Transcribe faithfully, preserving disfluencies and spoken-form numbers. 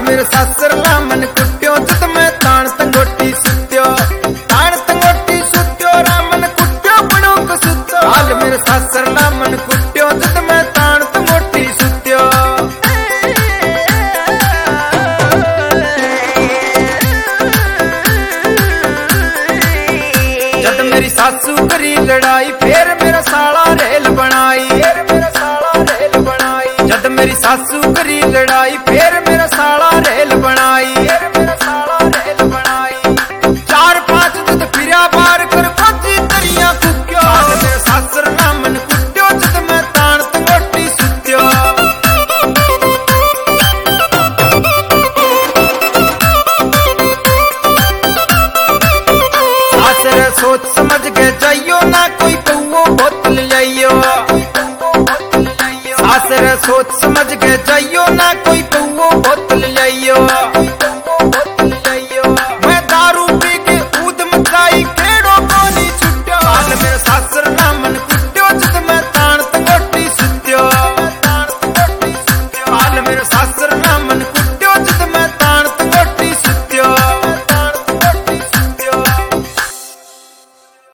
मेरे सासर ला मन कुट्यो जद मैं तान तंगोटी सुत्यो तान तंगोटी सुत्यो रामन कुट्यो बड़ो को सुत्यो हाल मेरे सासर ला मन कुट्यो जद मैं तान तंगोटी सुत्यो जद मेरी सासू करी लड़ाई फिर मेरा साला रेल बनाई फिर मेरा साला रेल बनाई जद मेरी सासू करी लड़ाई फिर मेरा साला रेल बनाई फिर मेरा साला रेल बनाई चार पांच जद फिरा बार कर खोजी तरिया कुक्यो मेरे सासर ना मन कुट्यो जद मैं तान तंगोटी सुत्यो सासर सोच समझ के जाइयो ना कोई कौओ बोतल लाइयो सासर सोच समझ